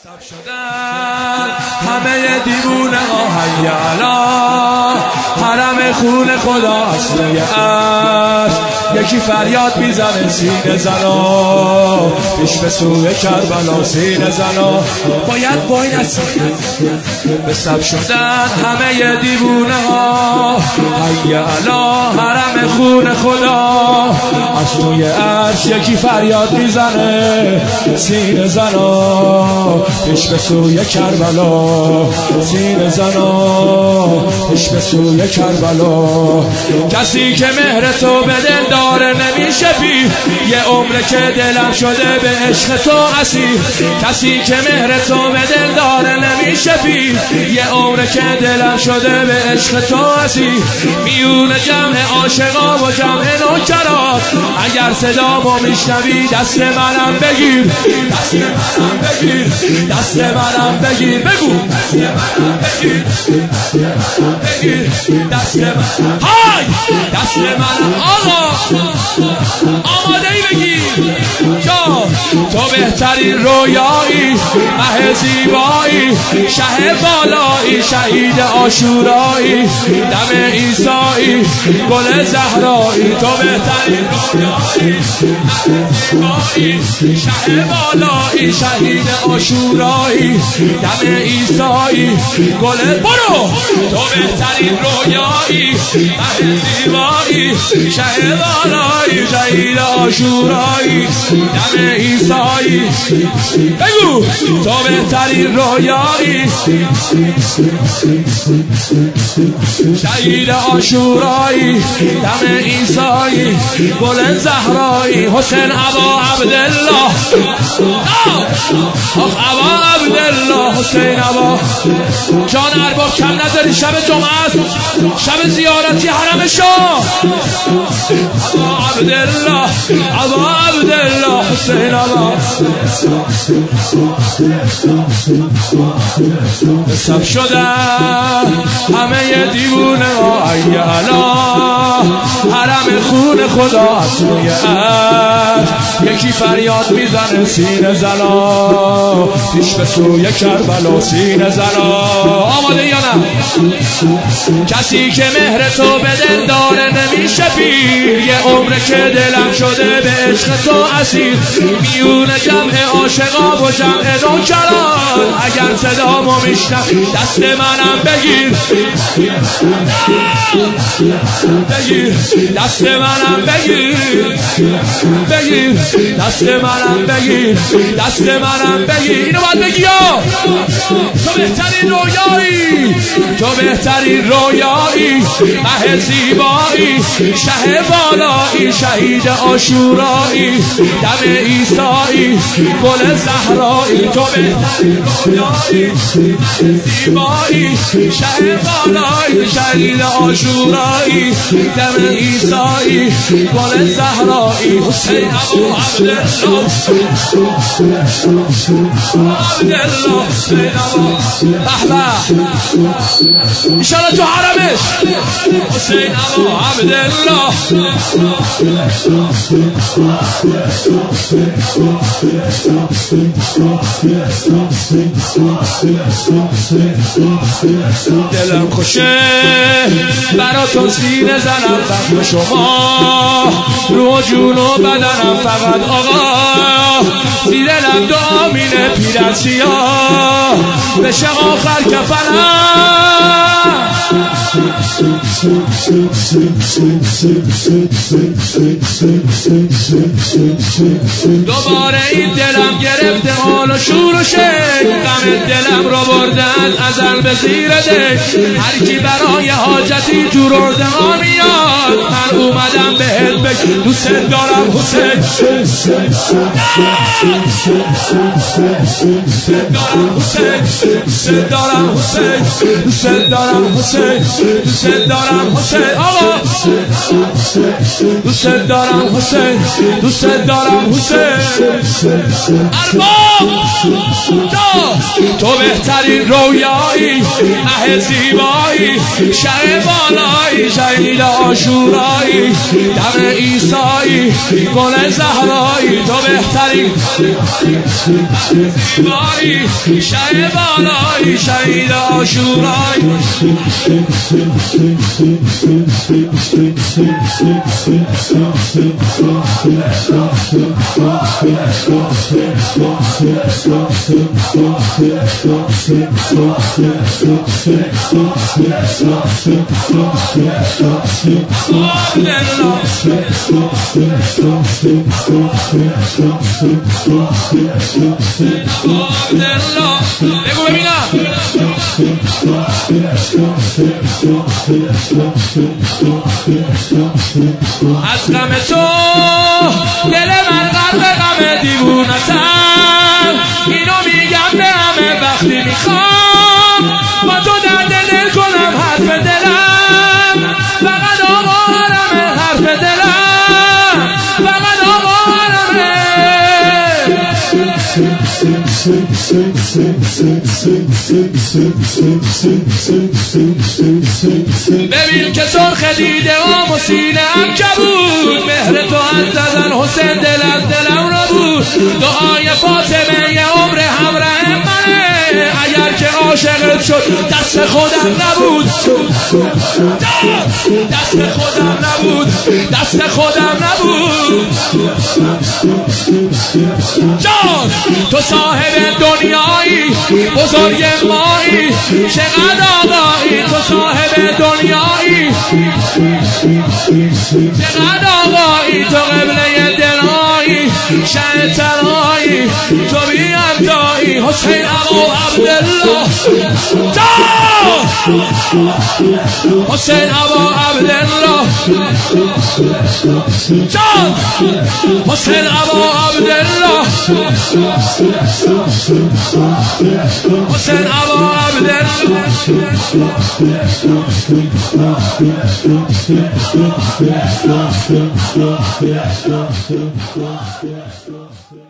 شدن همه دیوونه ها حی علی حرم خون خدا اصلی عرش یکی فریاد میزنه سینه زنا پیش به سوی کربلا سینه زنا باید وای نسید به سب شدن همه دیوونه ها حی علی حرم خون خدا از توی عرش یکی فریاد میزنه سینه زنا پیش به سوی کربلا سینه زنا پیش به سوی کربلا کسی که مهر تو به دل داره نمیشه پیر یه عمره که دلم شده به عشق تو اسیر کسی که مهر تو به دل داره نمیشه پیر یه عمره که دلم شده به عشق تو اسیر میون جمع عاشقا و جمع نوکرات اگر صدامو میشنوی دست منم بگیر دست منم بگیر دست منم بگیر بگو دست منم بگیر بگیر دست من های دست منم آقا آماده ای بگیر یا تو بهترین رویایی مه زیبایی شه بالایی شهید عاشورایی دم عیسایی گل زهرایی تو بهترین رویایی مه زیبایی شه بالایی شهید عاشورایی دم عیسایی گل برو تو بهترین رویایی مه زیبایی شه بالایی شهید عاشورایی دم عیسایی بگو تو بهترین رویایی شهید عاشورایی دم عیسایی گل زهرایی حسین ابا عبدالله ابا عبدالله حسین ابا جان ارباب کم نذاری شب جمعه است شب زیارتی حرم شاه ابا عبدالله ابا عبدالله حسین ابا حساب شدن همه دیوونه ها ای علا حرم خون خدا از روی عرش یکی فریاد میزنه سینه زنا پیش به سوی کربلا سینه زنا آماده یا نه کسی که مهر تو به دل داره نمیشه پیر یه عمره که دلم شده به عشق تو اسیر میون جمع عاشقا و جمع نوکران اگر صدامو میشنوی دست منم بگیر بگیر دست منم بگیر بگیر دست منم بگیر دست منم بگیر اینو باید بگی یا تو بهترین رویایی تو بهترین رویایی مه زیبایی شه بالایی شهید عاشورایی دم عیسایی گل زهرایی تو بهترین رویایی مه زیبایی شه بالایی شهید عاشورایی دم عیسایی گل زهرایی حسین ابو عبدالله عبدالله حسین ابو بحبه ایشالا تو حرمش حسین ابو عبدالله دلم خوشه براتون سینه زنم فهم شما رو جون و بدنم فقط آقا زیر لب دعا مینه پیرن سیاه بشه آخر کفنم دوباره این دلم گرفته حال و شور و شک غم دلم رو برده از ازل به زیر دک هر کی برای حاجتی تو روزه ها میاد من اومدم بهت بگم دوست دارم حسین دوست دارم حسین دوست دارم حسین دوست دارم حسین آقا دوست دارم حسین دوست دارم حسین ارباب تو بهترین رویایی اه زیبایی شهر بالایی شهید عاشورایی دم عیسایی گل زهرایی تو بهترین زیبایی شهر بالایی شهید عاشورایی بگو ببینم از غم تو دل من غرق غم دیوونتم اینو میگم به همه وقتی میخوام با تو درد دل کنم حرف دلم فقط آقا حرمه حرف دلم فقط آقا حرمه ببین که سرخ دیده ام و سینه ام کبود مهر تو از زدن حسین دل از دلم را بود دعای فاطمه یه عمر همراه منه اگر که عاشقت شد دست خودم نبود دست خودم نبود دست خودم نبود جان تو صاحب دنیایی بزرگ مایی چقدر آقایی تو صاحب دنیایی چقدر آقایی تو قبله دلایی شه تنهایی تو بی همتایی حسین ابو عبدالله حسین ابو عبدالله جان حسین ابو عبدالله حسین ابو عبدالله